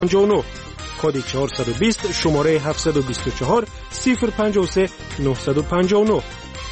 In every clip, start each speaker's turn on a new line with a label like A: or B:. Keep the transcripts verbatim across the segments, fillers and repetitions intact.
A: پنجاه و نه. کد چهارصد و بیست شماره هفتصد و بیست و چهار صفر پنجاه و سه نهصد و پنجاه و نه.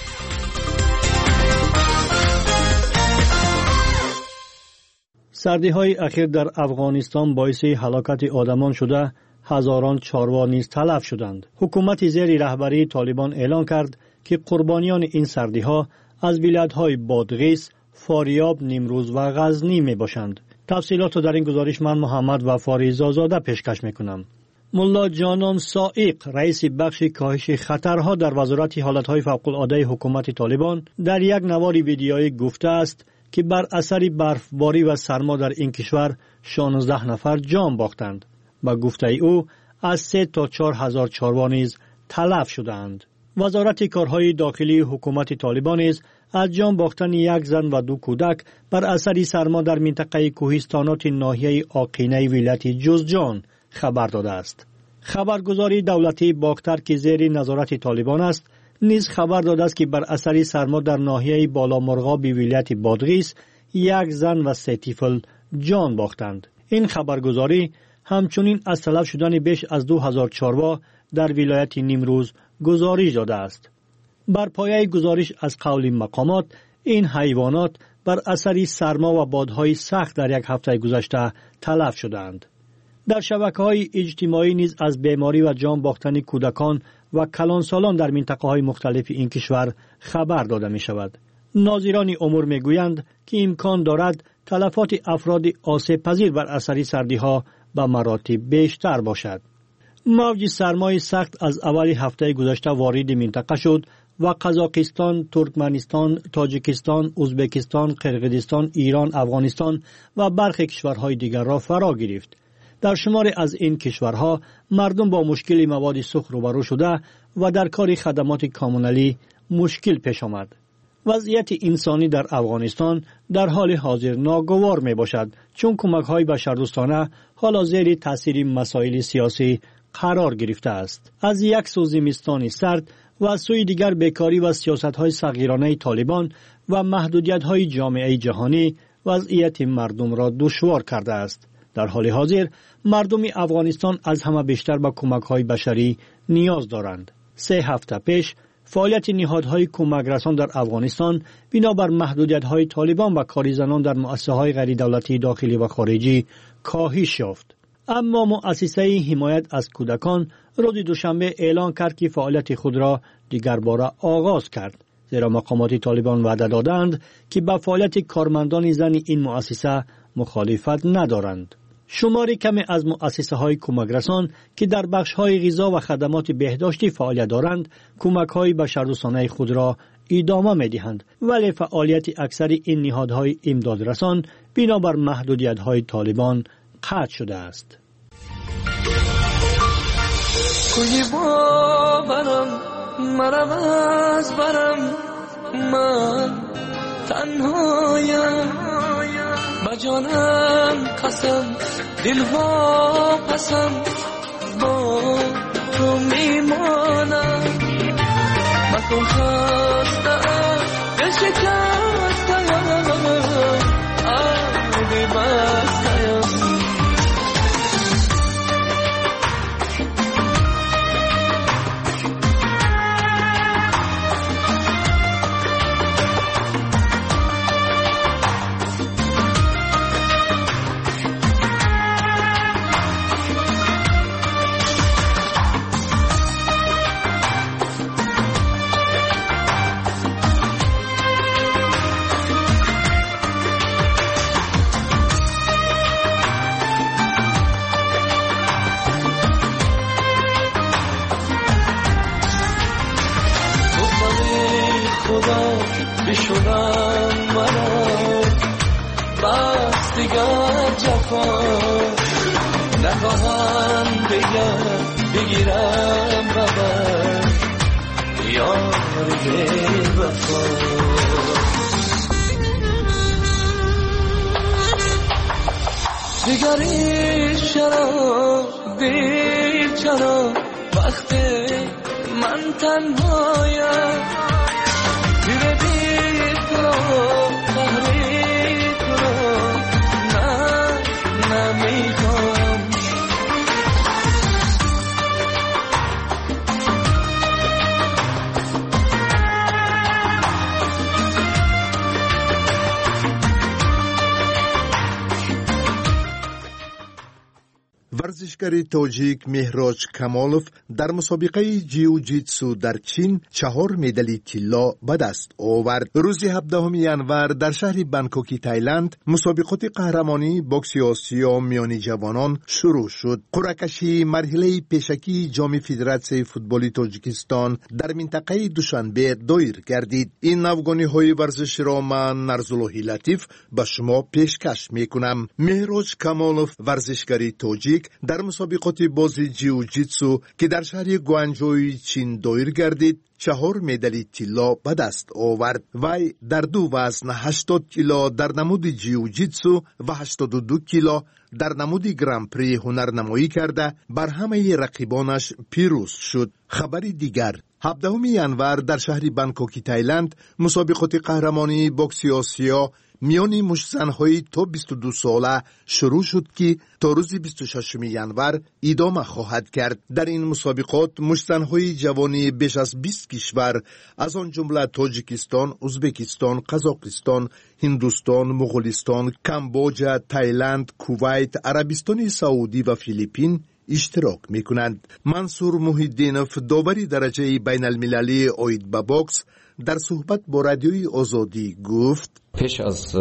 B: سردی های اخیر در افغانستان باعث هلاکت آدمان شده، هزاران چاروا نیز تلف شدند. حکومت زیر رهبری طالبان اعلان کرد که قربانیان این سردی ها از ولایت‌های بادغیس، فاریاب، نیمروز و غزنی می باشند. تفصیلات در این گزارش من محمد وفاری زازاده پیشکش میکنم. ملا جانان سائق، رئیس بخش کاهش خطرها در وزارت حالتهای فوق‌العاده حکومت طالبان، در یک نوار ویدیویی گفته است که بر اثر برفباری و سرما در این کشور شانزده نفر جان باختند. با گفته او از سه تا چهار هزار چاروا نیز تلف شدند. وزارت کارهای داخلی حکومت طالبان نیز از جان باختن یک زن و دو کودک بر اثر سرما در منطقه کوهستانات ناحیه آقینه ولایت جوزجان خبر داده است. خبرگزاری دولتی باختر که زیر نظارت طالبان است نیز خبر داده است که بر اثر سرما در ناحیه بالامرغاب ولایت بادغیس یک زن و سه طفل جان باختند. این خبرگزاری همچنین از تلف شدن بیش از دو هزار چاروا در ولایت نیمروز گزارش داده است. بر پایه گزارش از قول مقامات، این حیوانات بر اثر سرما و بادهای سخت در یک هفته گذشته تلف شدند. در شبکه‌های اجتماعی نیز از بیماری و جان باختن کودکان و کلانسالان در منطقه‌های مختلف این کشور خبر داده می شود. ناظران امور می گویند که امکان دارد تلفات افراد آسیب پذیر بر اثر سردی‌ها به مراتب بیشتر باشد. موج سرمای سخت از اول هفته گذشته وارد منطقه شد و قزاقستان، ترکمنستان، تاجیکستان، ازبکستان، قرقیزستان، ایران، افغانستان و برخی کشورهای دیگر را فرا گرفت. در شمار از این کشورها مردم با مشکل مواد سوخت روبرو شده و در کار خدمات کامونالی مشکل پیش آمد. وضعیت انسانی در افغانستان در حال حاضر ناگوار می باشد، چون کمک‌های بشردوستانه حالا زیر تاثیر مسائل سیاسی قرار گرفته است. از یک سو زمستان سرد و از سوی دیگر بیکاری و سیاست‌های صغیرانه طالبان و محدودیت‌های جامعه جهانی وضعیت مردم را دشوار کرده است. در حال حاضر مردم افغانستان از همه بیشتر به کمک‌های بشری نیاز دارند. سه هفته پیش فعالیت نهادهای کمک رسان در افغانستان بنابر محدودیت‌های طالبان و کاری زنان در مؤسسه‌های غیر دولتی داخلی و خارجی کاهش یافت. اما مؤسسه حمایت از کودکان روز دوشنبه اعلان کرد که فعالیت خود را دیگر باره آغاز کرد، زیرا مقامات طالبان وعده دادند که به فعالیت کارمندان زن این مؤسسه مخالفت ندارند. شماری کمی از مؤسسه‌های کمک رسان که در بخش‌های غذا و خدمات بهداشتی فعالیت دارند، کمک‌های بشردوستانه خود را ادامه می‌دهند، ولی فعالیت اکثر این نهادهای امدادرسان بنابر محدودیت‌های طالبان قطع شده است.
C: کوی باورم مرم از برم، من تنهایم با جانم قسم، دلها پسم با تو میمانم. من خستم دل شکستم آبی بستم. بشونم منو بس دیگر جفا نخواهم بگم بگیرم ببر یار بی وفا. دیگری چرا دیر چرا وقتی من تنهایم دیره بی تو قهری تو نه نمیخوام
D: ورزشکار تاجیک مهراج کمالوف در مسابقه جیوجیتسو در چین چهار مدال طلا به دست آورد. روز هفدهم ژانویه در شهر بانکوک تایلند مسابقات قهرمانی بوکس آسیا میان جوانان شروع شد. قرعه کشی مرحله پیشکی جام فدراسیون فوتبال تاجیکستان در منطقه دوشنبه دایر گردید. این نوگانی‌های ورزش را من نرزاللهی لطیف به شما پیشکش میکنم. مهراج کمالوف ورزشکار تاجیک در مسابقات بازی جیوجیتسو که در شهر گوانجوی چین دایر گردید چهار مدال طلا به دست آورد. وی در دو وزن هشتاد کیلو در نمود جیوجیتسو و هشتاد و دو کیلو در نمود گرانپری هنرنمایی کرده بر همه رقیبانش پیروز شد. خبر دیگر هفدهم ژانویه در شهر بانکوک تایلند مسابقات قهرمانی بوکس آسیا میان مشت‌زن‌های تا بیست و دو ساله شروع شد که تا روز بیست و ششم ژانویه ادامه خواهد کرد. در این مسابقات مشت‌زن‌های جوانی بیش از بیست کشور از آن جمله تاجیکستان، ازبکستان، قزاقستان، هندوستان، مغولستان، کامبوجا، تایلند، کویت، عربستان سعودی و فیلیپین اشتراک میکنند. منصور محیدینوف داوری درجه بین المللی اوید به بوکس در صحبت با رادیوی آزادی گفت:
E: پیش از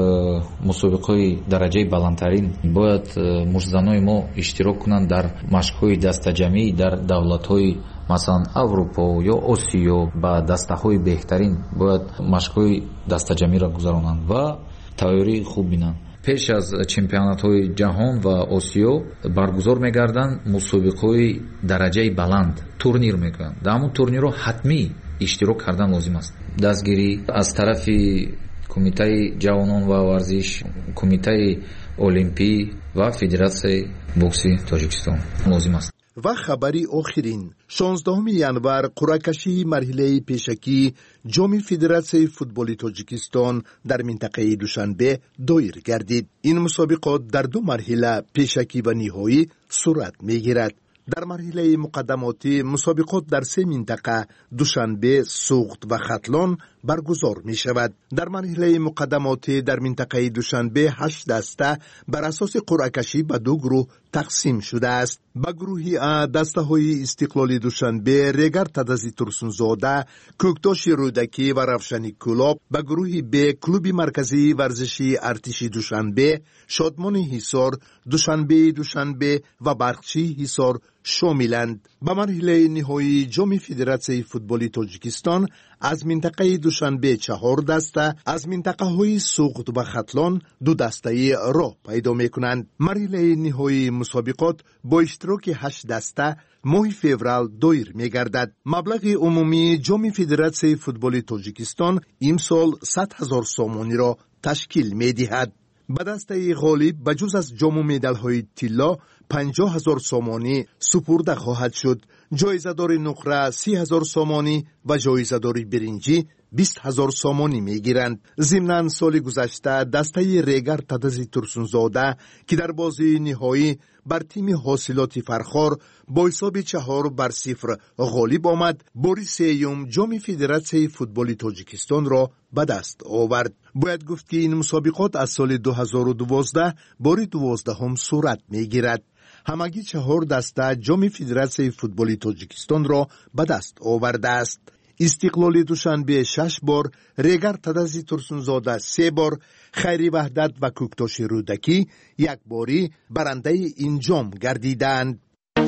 E: مسابقه درجه بالاترین باید مشت‌زنان ما اشتراک کنند در مشق‌های دسته‌جمعی در دولت‌های مثلا اروپا یا آسیا با دسته‌های بهترین باید مشق‌های دسته‌جمعی را گذرانند و تیاری خوب بینند. پیش از چمپیونات‌های جهان و آسیا برگزار می‌گردند مسابقه‌های درجه بلند تورنیر می‌کنند. در همون تورنیر را حتمی اشتراک کردن لازم است. دستگیری از طرف کمیته جوانان و ورزش، کمیته المپی و فدراسیون بوکس تاجیکستان لازم است.
D: و خبری آخرین شانزدهم ژانویه قرعه کشی مرحله پیشکی جام فدراسیون فوتبال تاجیکستان در منطقه دوشنبه دایر گردید. این مسابقات در دو مرحله پیشکی و نهایی صورت میگیرد. در مرحله مقدماتی مسابقات در سه منطقه دوشنبه، سوخت و ختلان برگزار می شود. در مرحله مقدماتی در منطقه دوشنبه هشت دسته بر اساس قرعه کشی به دو گروه تقسیم شده است. به گروهی ا دسته های استقلال دوشنبه، ریگر تدزی ترسونزاده، کوکتاش رودکی و روشنی کلاب، به گروهی ب کلوب مرکزی ورزشی ارتش دوشنبه، شادمان حصار، دوشنبه دوشنبه و برقچی حصار شاملند. به مرحله نهایی جام فدراسیون فوتبال تاجیکستان از منطقه دوشنبه چهار دسته، از منطقه های سوخت و ختلان دو دسته را پیدا می کنند. مرحله نهایی مسابقات با اشتراک هشت دسته ماه فوریه دایر می گردد. مبلغ عمومی جام فدراسیون فوتبال تاجیکستان امسال صد هزار سومانی را تشکیل می دهد. به دسته غالب بجز از جام و مدال های طلا پنجاه هزار سومانی سپرده خواهد شد. جایزه دار نقره سی هزار سومانی و جایزه دار برنجی بیست هزار سومانی می گیرند. ضمناً سال گذشته دسته ریگر تدزی ترسونزاده که در بازی نهایی بر تیم حاصلات فرخار با حساب چهار بر صفر غالب آمد، باری سیوم جام فدراسیون فوتبال تاجیکستان را به دست آورد. باید گفت که این مسابقات از سال دو هزار و دوازده باری دوازدهم صورت می گیرد. همگی چهار دسته جام فدراسیون فوتبال تاجیکستان را به دست آورده است. استقلال دوشنبه شش بار، ریگر تدزی ترسونزاده سه بار، خیری وحدت و کوکتاش رودکی یک باری برنده این جام گردیدند.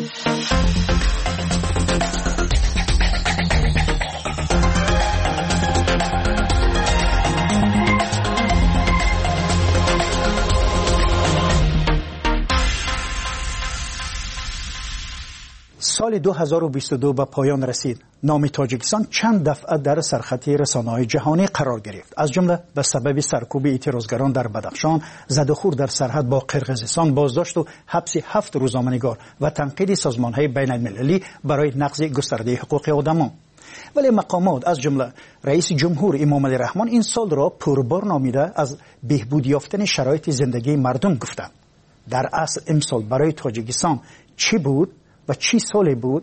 F: سال دو هزار و بیست و دو به پایان رسید. نام تاجیکستان چند دفعه در سرخطی رسانه‌های جهانی قرار گرفت. از جمله به سبب سرکوب اعتراضگران در بدخشان، زد و خورد در سرحد با قرقیزستان، بازداشت و حبس هفت روزنامه‌نگار و تنقید سازمان‌های بین‌المللی برای نقض گسترده حقوق آدمان. ولی مقامات از جمله رئیس جمهور امامعلی رحمان این سال را پربار نامیده از بهبود یافتن شرایط زندگی مردم گفتند. در اصل امسال برای تاجیکستان چی بود و چی سالی بود؟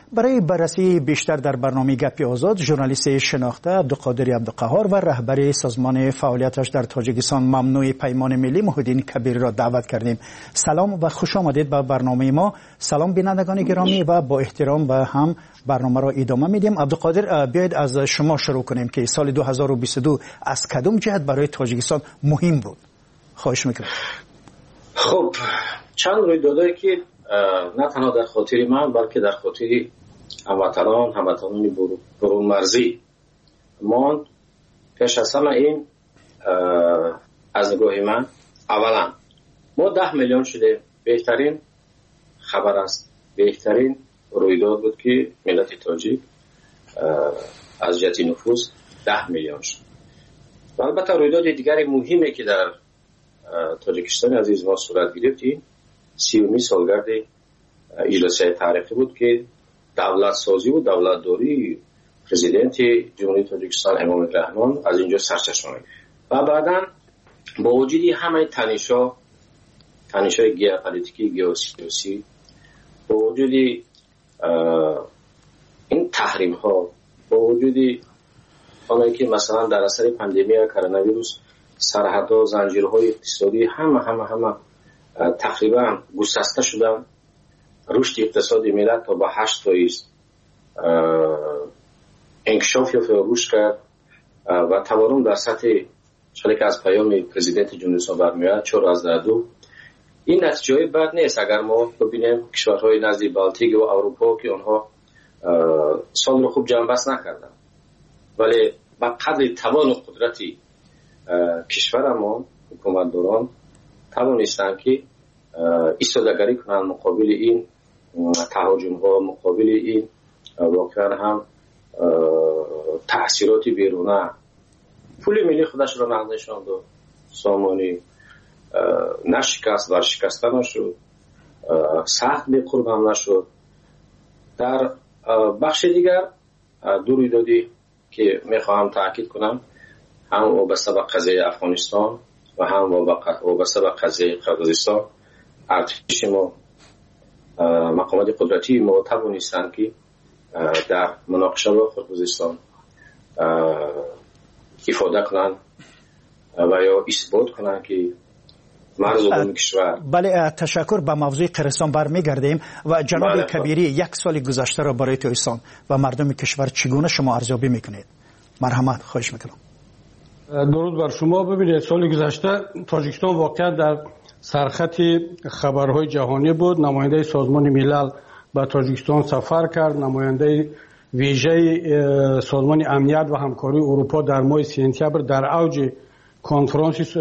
F: برای بررسی بیشتر در برنامه گپ آزاد ژورنالیست شناخته عبدالقادر عبدالقهار و رهبر سازمان فعالیتش در تاجیکستان ممنوع پیمان ملی محی الدین کبیری را دعوت کردیم. سلام و خوش آمدید به برنامه ما. سلام بینندگان گرامی و با احترام به هم برنامه را ادامه میدیم. عبدالقادر، بیاید از شما شروع کنیم که سال دو هزار و بیست و دو از کدام جهت برای تاجیکستان مهم بود؟ خواهش میکنم.
G: خب چند رویدادی که نه تنها در خاطر من بلکه در خاطر هموطنان هموطنان برون مرزی ماند. پیش از همه این از نگاه من اولا ما ده میلیون شده، بهترین خبر است، بهترین رویداد بود که ملت تاجیک از جهت نفوذ ده میلیون شد. و البته رویداد دیگری مهمه که در تاجیکستان عزیز ما صورت گرفت این سیومی سالگرد اجلاسیه تاریخی بود که دولت سازی و دولت داری پرزیدنت جمهوری تاجیکستان امام رحمان از اینجا سرچشمه و بعدا با وجود همه تنش‌ها تنش‌های ژئوپلیتیکی ژئوسیاسی با وجود این تحریم‌ها با وجود آنهایی که مثلا در اثر پاندمی کرونا ویروس سرحدها زنجیرهای اقتصادی همه همه همه تقریبا گسسته شدن، رشد اقتصادی ملت تا با هشت فیصد انکشاف یا رشد کرد و تورم در سطح چالی که از پیام پرزیدنت جمهوری اسلامی برمیاد چهار از دو. این نتیجه بد نیست اگر ما ببینیم کشورهای نزدیک بالتیک و اروپا که آنها سال رو خوب جمع بست نکردن ولی با قدر توان و قدرتی کشور ما حکومتداران توانستند که ایستادگری کنند مقابل این تهاجم ها، مقابل این واقعا هم تأثیرات بیرونه. پول ملی خودش را نقدشاند و سامانی نشکست و شکسته نشد، سخت به قرب هم نشد. در بخش دیگر دو رویدادی که میخواهم تاکید کنم هم وابسته به قضیه افغانستان و هم وابسته به قضیه قرقیزستان. ارتش ما مقامات قدرتی ما توانستند که در مناقشه با قرقیزستان افاده کنند و یا اثبات کنند که مرز عمومی کشور.
F: بله، تشکر. به موضوع قرقیزستان برمیگردیم و جناب بله کبیری یک سال گذشته را برای تاجیکستان و مردم کشور چگونه شما ارزیابی میکنید؟ مرحمت، خواهش میکنم.
H: درود بر شما. ببینید سال گذشته تاجیکستان واقعا در سرخط خبرهای جهانی بود. نماینده سازمان ملل به تاجیکستان سفر کرد. نماینده ویژه سازمان امنیت و همکاری اروپا در ماه سپتامبر در اوج کنفرانس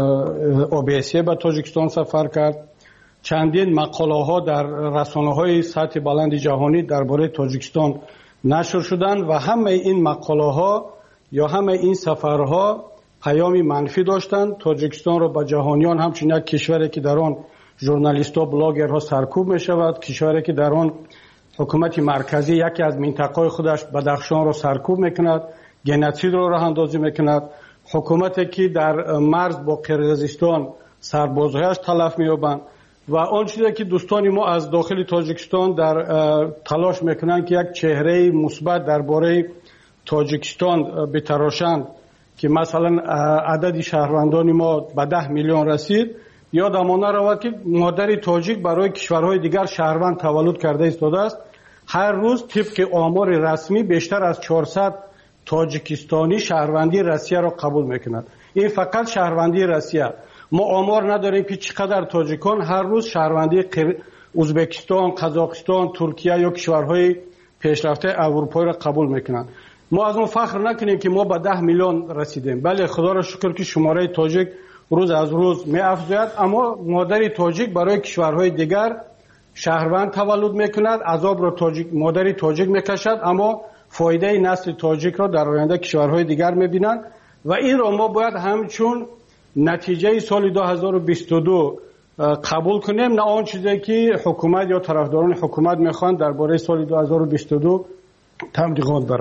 H: اوبسیه به تاجیکستان سفر کرد. چندین مقاله ها در رسانه های سطح بلند جهانی درباره تاجیکستان نشر شدند و همه این مقاله ها یا همه این سفرها پیامی منفی داشتند. تاجیکستان را به جهانیان همچنین یک کشوری که در آن ژورنالیست‌ها بلاگرها سرکوب می شود، کشوری که در آن حکومت مرکزی یکی از منطقه‌های خودش بدخشان را سرکوب میکند، گنوسید را راه اندازی میکند، حکومتی که در مرز با قرقیزستان سربازهایش تلف می‌یابند و آن چیزی که دوستان ما از داخل تاجیکستان در تلاش میکنند که یک چهره مثبت درباره تاجیکستان بتراشند که مثلا عدد شهروندان ما به ده میلیون رسید، یادمان نرود که مادر تاجیک برای کشورهای دیگر شهروند تولد کرده ایستاده است. هر روز طبق آمار رسمی بیشتر از چهارصد تاجیکستانی شهروندی روسیه را قبول میکنند. این فقط شهروندی روسیه. ما آمار نداریم که چقدر تاجیکان هر روز شهروندی ازبکستان، قزاقستان، ترکیه یا کشورهای پیشرفته اروپایی را قبول میکنند. ما از اون فخر نکنیم که ما به ده میلیون رسیدیم. بله، خدا را شکر که شماره تاجیک روز از روز می افزاید، اما مادر تاجیک برای کشورهای دیگر شهروند تولد میکند، عذاب را تاجیک مادر تاجیک میکشد، اما فایده نسل تاجیک را در آینده کشورهای دیگر میبینند و این را ما باید همچون نتیجه سال دو هزار و بیست و دو قبول کنیم، نه آن چیزی که حکومت یا طرفداران حکومت میخوان درباره سال دو هزار و بیست و دو تبلیغات برند.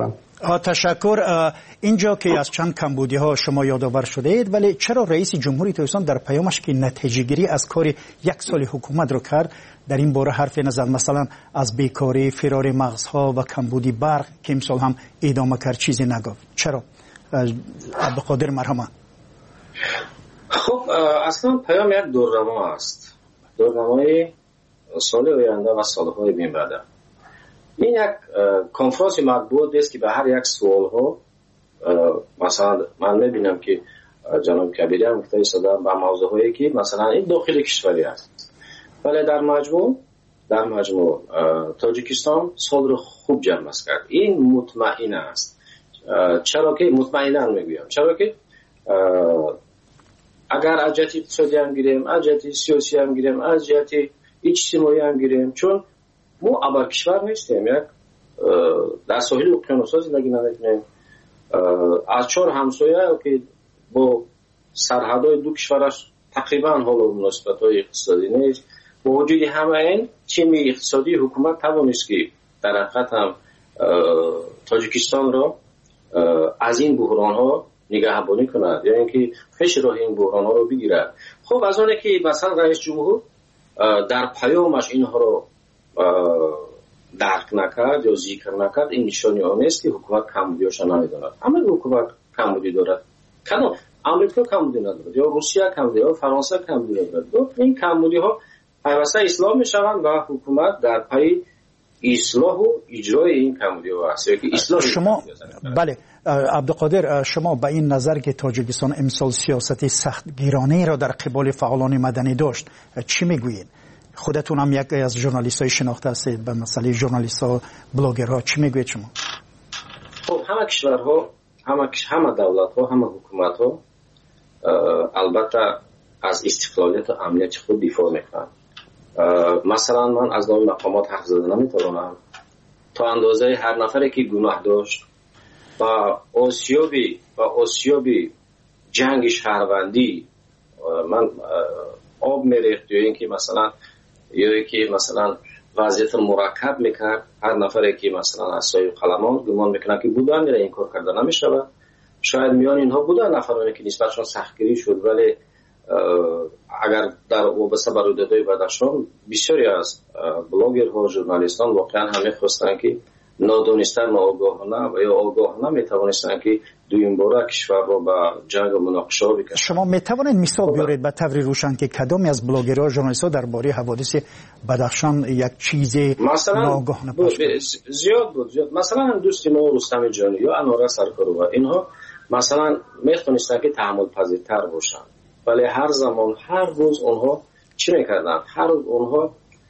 F: تشکر. اینجا که از چند کمبودی ها شما یادآور شده اید، ولی چرا رئیس جمهوری تاجیکستان در پیامش که نتیجه گیری از کار یک سال حکومت رو کرد در این باره حرفی نزد؟ مثلا از بیکاری، فرار مغزها و کمبودی برق که امسال هم ادامه کرد چیزی نگفت. چرا؟ عبدالقادر مرحمت.
G: خب اصلا پیام یک دورنما است، دورنمای سال آینده و سالهای بین بعد. این یک کنفرانس مطبوعاتی است که به هر یک سوال ها، مثلا من میبینم که جناب کبیری هم مفتای صدام به موضوع هایی که مثلا این داخل کشوری است، ولی در مجموع در مجموع تاجیکستان سال رو خوب جمع کرد. این مطمئن است. چرا که مطمئنا میگویم؟ چرا که اگر از جهت اقتصادی هم گیریم، از جهت سیاسی هم گیریم، از جهت اجتماعی هم گیریم، چون ما ابر کشور نیستیم، یک در ساحل اقیانوس‌ها زندگی نمی‌کنیم، از چهار همسایه که با سرحدهای دو کشورش تقریبا حالا مناسبت‌های اقتصادی نیست. با وجود همه این تیم اقتصادی حکومت توانست که در حقیقت هم تاجیکستان را از این بحران‌ها نگهبانی کند، یعنی اینکه پیش راه این بحران‌ها رو بگیرد. خب از اونه که مثلا رئیس جمهور در پیامش اینها رو درک نکرد یا ذکر نکرد، این نشانی آن است که حکومت کمبودی‌هاش نمی‌داند. اما حکومت کمبودی دارد. کنون امریکا کمبودی ندارد، یا روسیه کمبودی، یا فرانسه کمبودی ندارد. این کمبودی‌ها پیوسته اصلاح می‌شوند و حکومت در پی اصلاح و اجرای این کمبودی‌ها است. یعنی اصلاح
F: شما بله عبدالقادر، شما به این نظر که تاجیکستان امسال سیاست سختگیرانه را در قبال فعالان مدنی داشت چی میگویید؟ خودتون هم یکی از ژورنالیست‌های شناخته هستید به مسئله ژورنالیست‌ها، بلاگرها، چی میگویید شما؟
G: خب همه کشورها، همه همه دولت‌ها، همه حکومت‌ها البته از استقلالیت و امنیت خود دفاع میکنند. مثلا من از نام مقامات حرف زدن نمیتوانم. تا اندازه هر نفری که گناه داشت و آسیابی و آسیابی جنگ شهروندی من آب میریخت، یا اینکه مثلا یا اینکه مثلا وضعیت مرکب میکرد، هر نفری که مثلا از سایه قلمان گمان میکنه که بودن میره این کار کرده نمیشود. شاید میان اینها بودن نفرانی که نسبتشون سختگیری شد، ولی اگر در وابسته به رویدادهای بدخشان بسیاری از بلاگرها، ژورنالیستان واقعا همه خواستن که نادانسته، ناآگاهانه و یا آگاهانه میتوانستن که دویم باره کشور را به جنگ و مناقشه بکشند.
F: شما میتوانید مثال بیارید به طور روشن که کدامی از بلاگرها، ژورنالیست‌ها درباره حوادث بدخشان یک چیز ناآگاهانه پخش کرد؟
G: زیاد بود زیاد. مثلا هم دوست ما رستم جانی یا انوره سرکاروا، اینها مثلا میتونستن که تحمل پذیرتر باشن، ولی هر زمان هر روز اونها چی میکردن؟ هر روز اونها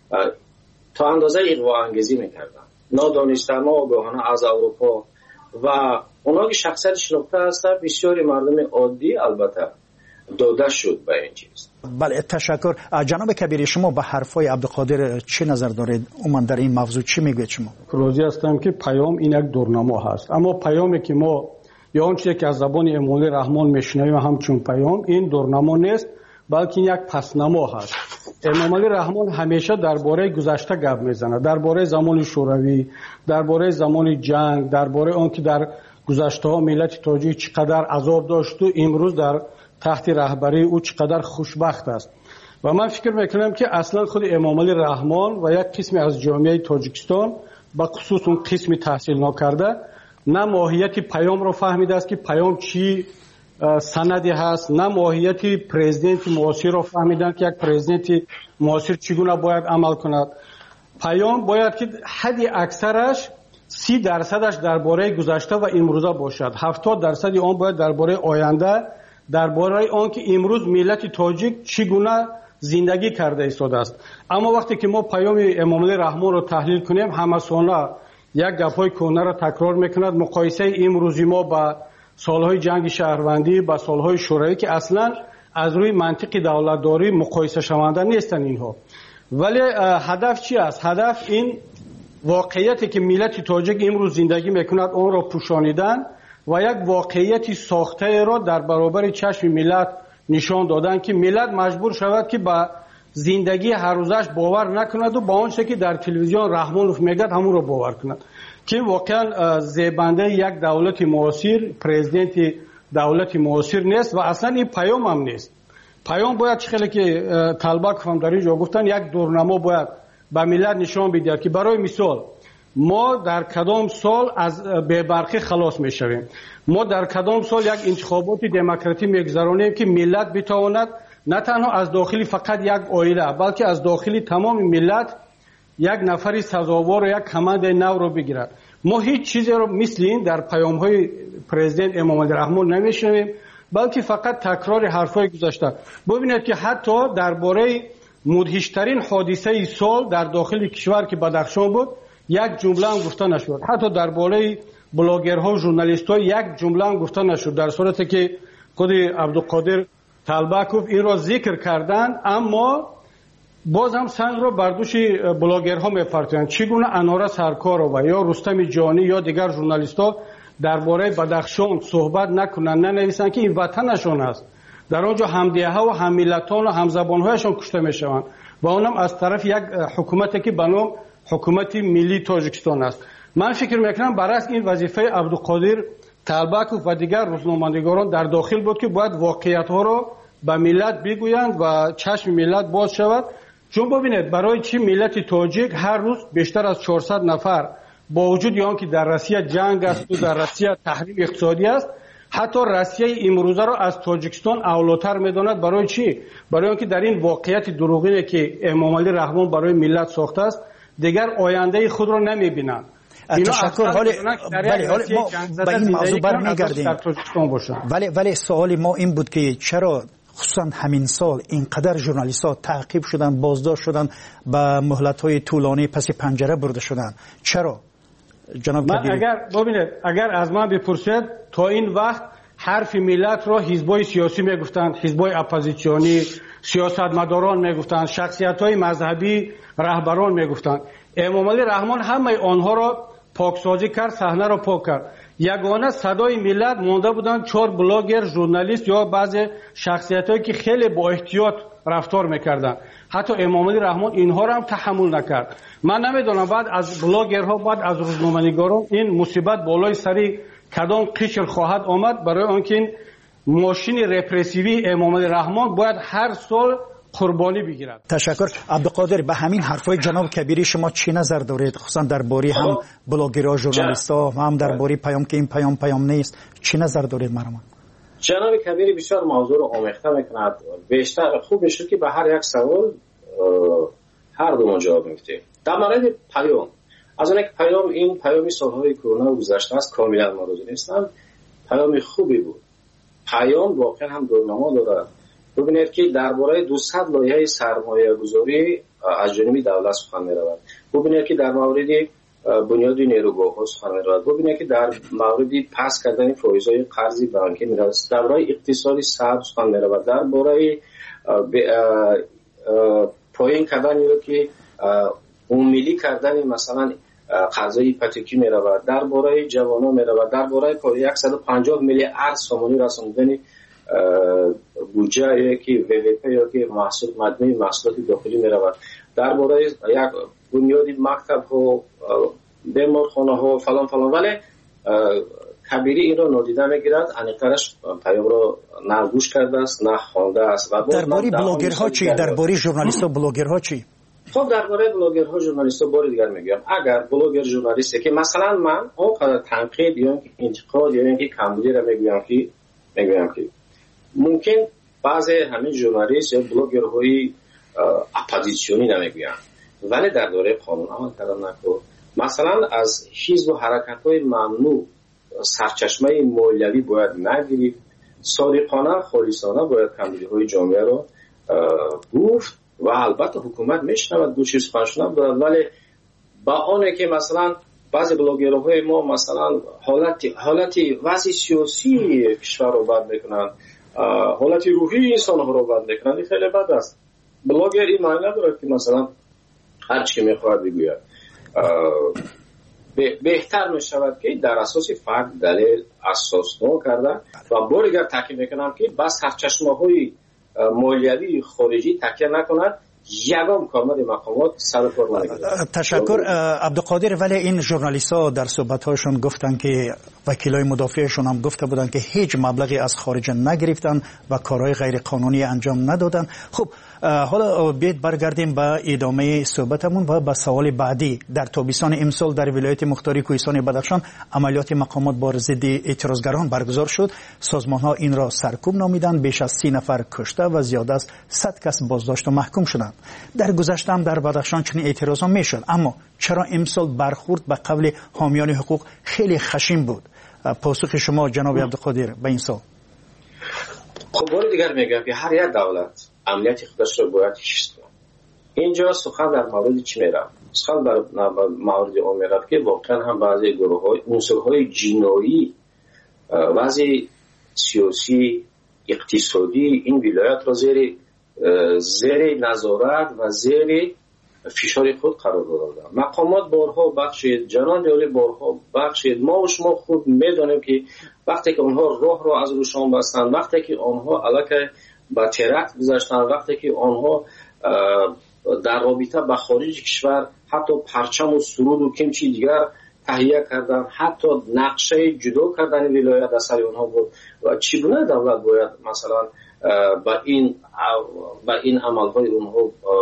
G: تا اندازه اغوا انگیزی میکردن، نادانسته، ناآگاهانه از اروپا و اونها که شخصیت شناخته هستن بسیاری مردم عادی البته داده شد به این چیز.
F: بله تشکر. جناب کبیری، شما به حرفای عبدالقادر چه نظر دارید؟ عموما در این موضوع چی میگوید شما؟
H: راضی هستم که پیام این یک دورنما هست، اما پیامی که ما یا اون چیزی که از زبان امامعلی رحمان میشنویم همچون پیام، این دورنما نیست بلکه یک پسنما هست. امامعلی رحمان همیشه درباره گذشته گپ میزنه، درباره زمان شوروی، درباره زمان جنگ، درباره اون که در گذشته ها ملت تاجیک چقدر عذاب داشت و امروز در تحت رهبری او چقدر خوشبخت است. و من فکر میکنم که اصلا خود امامعلی رحمان و یک قسمی از جامعه تاجیکستان به خصوص اون قسمی تحصیل ناکرده نه ماهیت پیام رو فهمیده است که پیام چی سندی هست، نه ماهیت پرزیدنت معاصر رو فهمیدن که یک پرزیدنت معاصر چگونه باید عمل کند. پیام باید که حد اکثرش سی درصدش درباره گذشته و امروزه باشد، هفتاد درصد آن باید درباره آینده، درباره آن که امروز ملت تاجیک چگونه زندگی کرده ایستاده است. اما وقتی که ما پیام امامعلی رحمان رو تحلیل کنیم، همه ساله یک گپ‌های کهنه را تکرار میکند. مقایسه امروزی ما با سالهای جنگ شهروندی، با سالهای شوروی که اصلا از روی منطق دولتداری مقایسه شونده نیستن اینها. ولی هدف چی است؟ هدف این واقعیتی که ملت تاجیک امروز زندگی میکند اون را پوشانیدن و یک واقعیتی ساخته را در برابر چشم ملت نشان دادن که ملت مجبور شود که با زندگی هر روزش باور نکند و با آنچه که در تلویزیون رحمانوف میگد همون رو باور کند. که واقعا زیبنده یک دولت معاصر، پرزیدنت دولت معاصر نیست و اصلا این پیام هم نیست. پیام باید خیلی که طلبه هم در اینجا گفتن یک دورنما باید به ملت نشان بده که برای مثال ما در کدام سال از بهبرقی خلاص میشویم، ما در کدام سال یک انتخابات دموکراتی میگذرانیم که ملت بتواند نه تنها از داخلی فقط یک عائله بلکه از داخلی تمام ملت یک نفری سزاوار و یک کمانده نو رو بگیرد. ما هیچ چیزی رو مثل این در پیام های پرزیدنت امام علی رحمان نمیشنویم، بلکه فقط تکرار حرفای گذشته. ببینید که حتی درباره مدهشترین حادثه سال در داخل کشور که بدخشان بود یک جمله هم گفته نشد. حتی درباره بلاگرها و ژورنالیست‌ها یک جمله هم گفته نشد، در صورتی که خود عبدالقادر طلبکوف این را ذکر کردن، اما باز هم سنگ را بر دوش بلاگرها می‌پرتند. چگونه اناره سرکارова یا رستم جانی یا دیگر ژورنالیست‌ها درباره بدخشان صحبت نکنند، ننویسند که این وطنشان است، در آنجا همدیه‌ها و هم‌ملتان و همزبان‌هایشان کشته می‌شوند و اونم از طرف یک حکومتی که به نام حکومت ملی تاجیکستان است. من فکر میکنم برعکس این وظیفه عبدالقادر طلبکوف و دیگر روزنامه‌نگاران در داخل بود که باید واقعیت‌ها را به ملت بگویند و چشم ملت باز شود. چون ببینید برای چی ملت تاجیک هر روز بیشتر از چهارصد نفر با وجود آن که در روسیه جنگ است و در روسیه تحریم اقتصادی است، حتی روسیه امروزه را از تاجیکستان اولاتر می‌داند. برای چی؟ برای اینکه در این واقعیت دروغینی که امام علی رحمان برای ملت ساخته است دیگر آینده خود را نمی‌بینند.
F: تشکر. حالی بله حالی ما به این موضوع برمیگردیم، ولی ولی سوال ما این بود که چرا خصوصا همین سال اینقدر ژورنالیست‌ها تعقیب شدن، بازداشت شدن، به مهلت‌های طولانی پس پنجره برده شدن؟ چرا جناب
H: من
F: کبیری؟
H: اگر ببینید اگر از من بپرسید تا این وقت حرف ملت را حزب‌های سیاسی میگفتند، حزب‌های اپوزیسیونی، سیاستمداران میگفتند، شخصیت‌های مذهبی، رهبران میگفتند. امام علی رحمان همه آنها را پاکسازی کرد، صحنه را پاک کرد. یگانه صدای ملت مانده بودند چهار بلاگر، ژورنالیست یا بعضی شخصیت‌هایی که خیلی با احتیاط رفتار میکردند. حتی امام علی رحمان اینها را هم تحمل نکرد. من نمیدونم بعد از بلاگرها، بعد از روزنامه‌نگاران این مصیبت بالای سری کدام قشر خواهد آمد، برای آنکه این ماشین رپرسیوی امام علی رحمان باید هر سال قربانی بگیرد.
F: تشکر. عبدالقادر، به همین حرفای جناب کبیری شما چی نظر دارید؟ خصوصا درباره هم بلاگرها، ژورنالیست‌ها و هم درباره پیام که این پیام پیام نیست، چی نظر دارید مرحبا؟
G: جناب کبیری بسیار موضوع رو آمیخته میکند. بیشتر خوب میشه که به هر یک سوال هر دو ما جواب میدیم. در مورد پیام، از اون یک پیام این پیامی سالهای کرونا گذشته است کاملا مورد نیستم، پیام خوبی بود. پیام واقعا هم دورنما دارد. ببینید که درباره دویست لایحه سرمایه گذاری از جانب دولت سخن می‌رود. ببینید که در مورد بنیاد نیروگاه‌ها سخن می‌رود. ببینید که در مورد پس کردن فایزهای قرضی بانکی می‌رود. درباره اقتصادی سبز سخن می‌رود. درباره پایین کردن یا که عمومی کردن مثلا قرضای هیپوتکی می‌رود. درباره جوانان می‌رود. درباره صد و پنجاه میلیارد سومانی رساندن بودجه یا که وی وی پی یا که محصول مجموعی محصولات داخلی می رود. درباره یک بنیادی مکتب ها، بیمارخانه ها فلان فلان، ولی کبیری این را نادیده می گیرد. انیقرش پیام را نه گوش کرده است نه خوانده است.
F: درباره بلاگرها چی؟ درباره ژورنالیست و بلاگرها چی؟
G: خب درباره بلاگرها ژورنالیست‌ها بار دیگر میگم، اگر بلاگر ژورنالیستی که مثلا من اونقدر تنقید یا انتقاد یا اینکه کمبودی را میگم که میگم که ممکن بعضی همین ژورنالیست یا بلاگرهای اپوزیسیونی نمیگویند، ولی در دوره قانون عمل کردن نکن. مثلا از حزب و حرکت‌های ممنوع سرچشمه مالیوی باید نگیرید، صادقانه خالصانه باید کمبودی‌های جامعه رو گفت و البته حکومت میشنود دو چیز خواهشنم دارد، ولی با آنه که مثلا بعضی بلاگرهای ما مثلا حالتی حالتی وضع سیاسی کشور رو بد میکنن، حالتی روحی انسان ها رو بد میکنن، این خیلی بد است. بلاگر این معنی نداره که مثلا هر چی میخواد بگوید. بهتر میشود که در اساس فکت دلیل اساسنامه کردن و بارگر تاکید میکنم که بس سرچشمه های مالیوی خارجی تکیه نکند. یگام کارمند مقامات سر کار نگرفت.
F: تشکر عبدالقادر. ولی این ژورنالیست ها در صحبت هاشون گفتن که وکیلای مدافعشون هم گفته بودن که هیچ مبلغی از خارج نگرفتن و کارهای غیر قانونی انجام ندادن. خب حالا بیاید برگردیم به ادامه صحبتمون و به سوال بعدی. در تابستان امسال در ولایت مختار کوهستان بدخشان عملیات مقامات بر ضد اعتراضگران برگزار شد. سازمان ها این را سرکوب نامیدند. بیش از سی نفر کشته و زیاده از صد کس بازداشت و محکوم شدند. در گذشته هم در بدخشان چنین اعتراضا میشد، اما چرا امسال برخورد به قول حامیان حقوق خیلی خشن بود؟ پاسخ شما جناب عبدالقادر به این سوال.
G: خب بار دیگر میگم که هر یک دولت عملیات خودش رو باید حفظ کنه. اینجا سخن در مورد چی میره؟ سخن در مورد اون میره که واقعا هم بعضی گروه‌های عنصرهای جنایی بعضی سیاسی اقتصادی این ولایت را زیر زیر نظارت و زیر فشار خود قرار دادن. مقامات بارها بخشید، جنان جاری بارها بخشید. ما و شما خود میدانیم که وقتی که آنها راه را از روشان بستن، وقتی که آنها علاقه با ترکت گذاشتن، وقتی که آنها در رابطه با خارج کشور حتی پرچم و سرود و کمچی دیگر تهیه کردن، حتی نقشه جدا کردن ولایت در سر آنها بود. و چگونه دولت باید مثلا با این با این عملهای اونها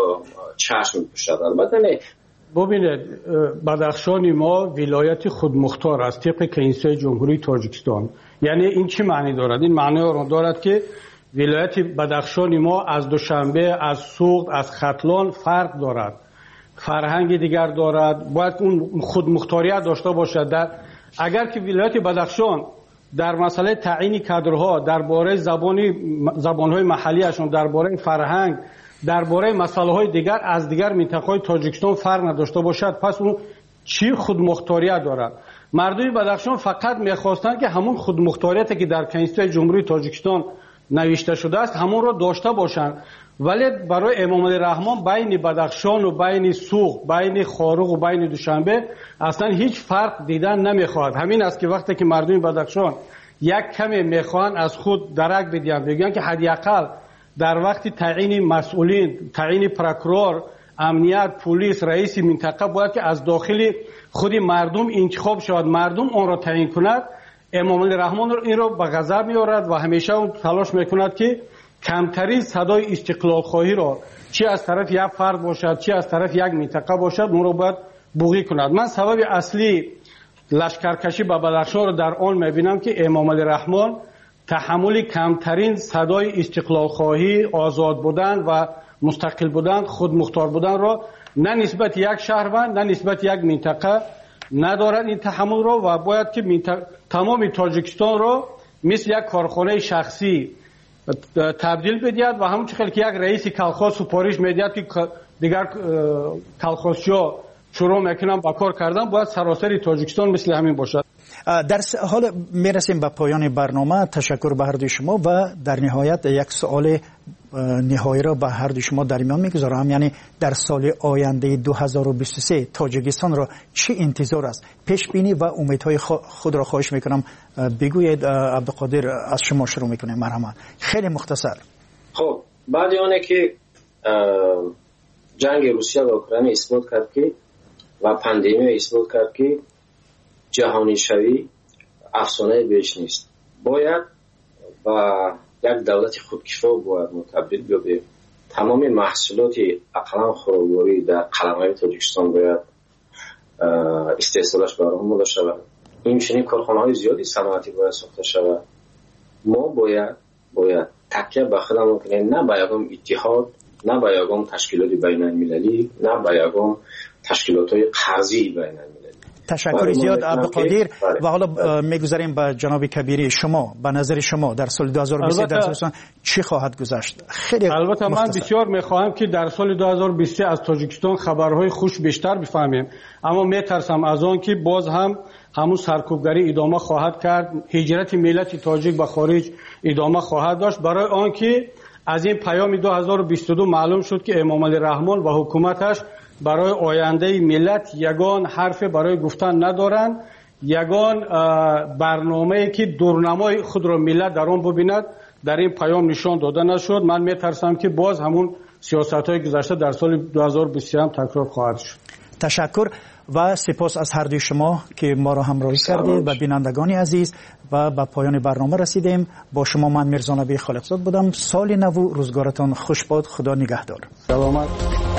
G: چشم می‌پوشد؟ البته نه.
H: ببینید بدخشان ما ولایت خودمختار است طبق کنستیتوی جمهوری تاجیکستان. یعنی این چی معنی دارد؟ این معنی را دارد که ولایت بدخشان ما از دوشنبه، از سوغد، از ختلان فرق دارد، فرهنگ دیگر دارد، باید اون خودمختاریت داشته باشد. در اگر که ولایت بدخشان در مسئله تعیین کادرها، درباره زبانی زبان‌های محلیشون، درباره فرهنگ، درباره مسائل‌های دیگر از دیگر منطقه‌های تاجیکستان فرق نداشته باشد، پس اون چی خودمختاریت دارد؟ مردم بدخشان فقط می‌خواستند که همون خودمختاریتی که در کنستیتوی جمهوری تاجیکستان نوشته شده است همون را داشته باشند. ولی برای امام علی رحمان بین بدخشان و بین سوغد، بین خاروق و بین دوشنبه اصلا هیچ فرق دیدن نمیخواد. همین است که وقتی که مردم بدخشان یک کمی میخوان از خود درک بدین، بگن که حداقل در وقت تعیین مسئولین، تعیین پروکورور، امنیت، پلیس، رئیس منطقه باید که از داخل خود مردم انتخاب شود، مردم آن را تعیین کند. امام علی رحمان این را به غضب میآورد و همیشه اون تلاش میکند که کمترین صدای استقلال خواهی را چی از طرف یک فرد باشد چی از طرف یک منطقه باشد اون را باید بوغی کند. من سبب اصلی لشکرکشی به بدخشان را در آن میبینم که امام علی رحمان تحمل کمترین صدای استقلال خواهی، آزاد بودن و مستقل بودن، خود مختار بودن را نه نسبت یک شهروند نه نسبت یک منطقه ندارد این تحمل را و باید که منطقه تمام تاجیکستان را مثل یک کارخانه شخصی تبدیل بدید و همون چخیل که یک رئیس کلخاز سپارش میدید که دیگر کلخازچی‌ها شروع میکنن با کار کردن، باید سراسر تاجیکستان مثل همین باشد.
F: در حال میرسیم به پایان برنامه. تشکر به هر دوی شما و در نهایت یک سوال نهایی را به هر دوی شما در میان میگذارم، یعنی در سال آینده دو هزار و بیست و سه تاجیکستان را چه انتظار است؟ پیش بینی و امیدهای خود را خواهش میکنم بگویید. عبدالقادر از شما شروع میکنیم. مرحمت. خیلی مختصر.
G: خب بعد آنه که جنگ روسیه و اوکراین اثبات کرد که و پاندمی اثبات کرد که جهانی شوی افسانه بیش نیست، باید با یک دولت خودکفا باید متبدل بیابیم. تمام محصولات اقلام خوراکواری در قلمرو تاجیکستان باید استحصالش برآمده شود. این چنین کارخانه‌های زیادی صنعتی باید ساخته شود. ما باید باید تکیه به خودمون کنیم، نه به یگام اتحاد، نه به یگام تشکیلات بین المللی، نه به یگام تشکیلات‌های قرضی بین المللی.
F: تشکر زیاد عبدالقادر. و حالا میگذاریم به جناب کبیری. شما به نظر شما در سال دو هزار و بیست در تاجیکستان چی خواهد گذشت؟ خیلی
H: البته
F: مختصر.
H: من بسیار میخواهم که در سال دو هزار و بیست از تاجیکستان خبرهای خوش بیشتر بفهمیم، اما میترسم از آن که باز هم همون سرکوبگری ادامه خواهد کرد، هجرت ملت تاجیک به خارج ادامه خواهد داشت. برای آن که از این پیام دو هزار و بیست و دو معلوم شد که امام علی رحمان و حکومتش برای آینده ملت یگان حرف برای گفتن ندارند، یگان برنامه‌ای که دورنمای خود را ملت در آن ببیند در این پیام نشان داده نشد. من میترسم که باز همون سیاست‌های گذشته در سال دو هزار و بیست و سه هم تکرار خواهد شد.
F: تشکر و سپاس از هر دوی شما که ما را همراهی کردید و بینندگان عزیز و به پایان برنامه رسیدیم. با شما من میرزا نبی خالقزاد بودم. سال نو روزگارتان خوش باد. خدا نگهدار.
H: سلامت.